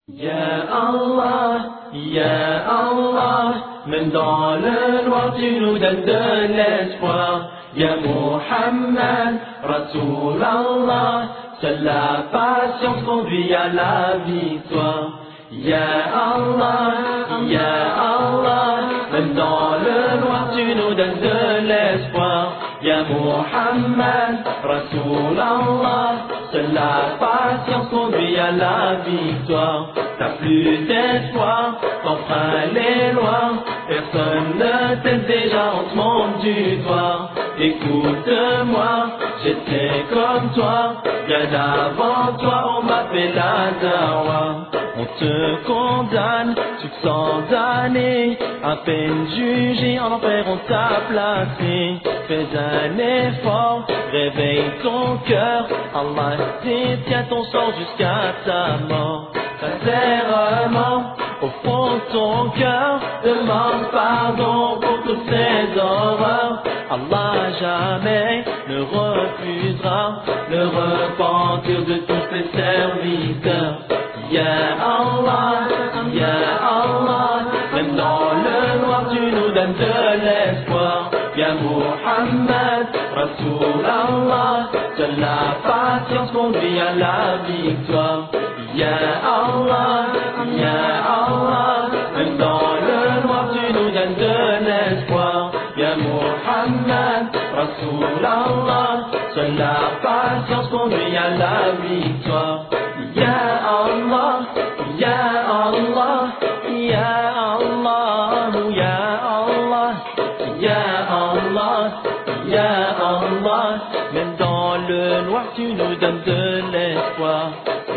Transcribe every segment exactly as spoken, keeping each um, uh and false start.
Ya Allah, Ya Allah, même dans le noir tu nous donnes de l'espoir. Ya Muhammad, Rasoul Allah, seule la patience conduit à la victoire. Ya Allah, Ya Allah, même dans le noir tu nous donnes de l'espoir. Ya Muhammad, Rasoul Allah, seule la patience conduit à la victoire. T'as plus d'espoir, t'enfreins les lois, personne ne t'aime déjà, on te monte du doigt. Écoute-moi, j'étais comme toi, bien avant toi on m'a fait la dawa. On te condamne, tu te sens damné, à peine jugé, en enfer on t'a placé. Fais un effort, réveille ton cœur, Allah détient ton sort jusqu'à ta mort. Sincèrement, au fond de ton cœur, demande pardon pour toutes ces horreurs. Allah jamais ne refusera le repentir de tous ses serviteurs. Ya Allah, Ya Allah, même dans le noir tu nous donnes de l'espoir. Ya Muhammad, Rasoul Allah, seule la patience conduit à la victoire. Ya Allah, Ya Allah, même dans le noir tu nous donnes de l'espoir. Ya Muhammad, Rasoul Allah, seule la patience conduit à la victoire. Ya Allah, Ya Allah, Ya Allah, Ya Allah, Ya Allah, Ya Allah, même dans le noir tu nous donnes de l'espoir.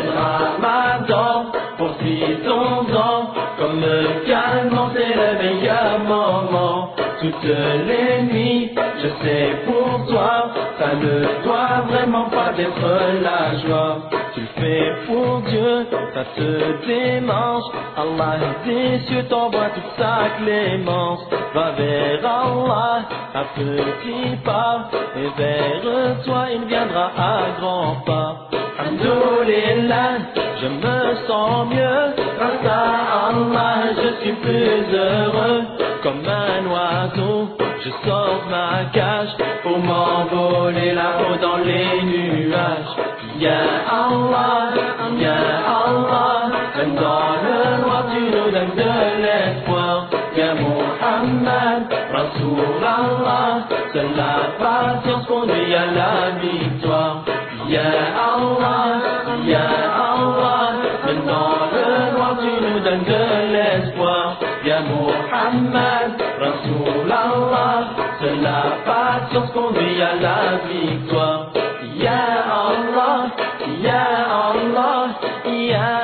Ramadan, profitons-en, comme calmement c'est le meilleur moment. Toutes les nuits, je sais pour toi, ça ne doit vraiment pas être la joie. Tu le fais pour Dieu, ça te démange. Allah des cieux t'envoie toute sa clémence. Va vers Allah, à petit pas, et vers toi il viendra à grands pas. Alhamdulillah, je me sens mieux, grâce à Allah je suis plus heureux. Comme un oiseau, je sors de ma cage pour m'envoler là-haut dans les nuages. Ya Allah, Ya Allah, même dans le noir tu nous donnes de l'espoir. Ya Muhammad, Rasoul Allah, seule la patience conduit à la victoire. Ya Allah, Ya Allah, même dans le noir tu nous donnes de l'espoir. Ya Muhammad, Rasoul Allah, seule la patience conduit à la victoire. Ya Allah, Ya Allah, Ya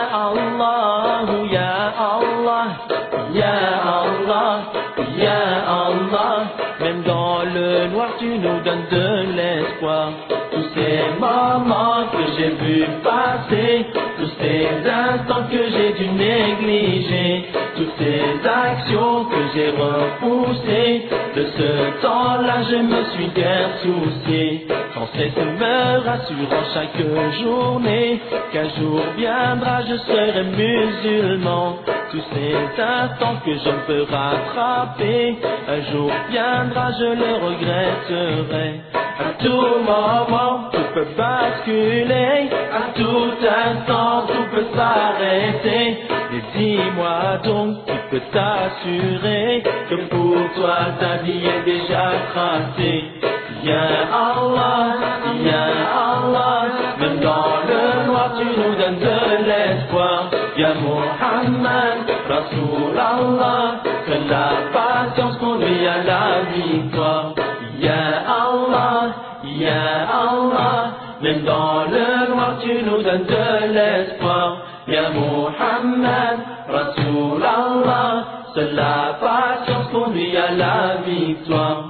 Allah, Ya Allah, Ya Allah, Ya Allah, même dans le noir tu nous donnes de l'espoir. Tous ces moments que j'ai vu passer, tous ces instants que j'ai dû négliger, toutes ces actions que j'ai repoussées, de ce temps-là je me suis guère soucié. Sans cesse me rassurant chaque journée, qu'un jour viendra je serai musulman. Tous ces instants que je ne peux rattraper, un jour viendra je le regretterai. À tout moment tout peut basculer, à tout instant tout peut s'arrêter. Mais dis-moi donc, qui peut t'assurer que pour toi ta vie est déjà tracée. Ya Allah, Ya Allah, même dans le noir tu nous donnes de l'espoir. Ya Muhammad, Rasoul Allah, que la patience conduit à la victoire. Ya Allah, Ya Allah, même dans le noir tu nous donnes de l'espoir. Ya Muhammad, Rasoul Allah, seule la patience conduit à la victoire.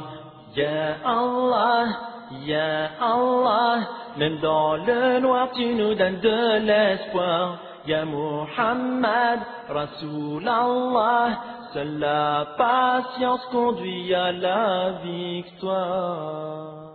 Ya Allah, Ya Allah, même dans le noir tu nous donnes de l'espoir. Ya Muhammad, Rasoul Allah, seule la patience conduit à la victoire.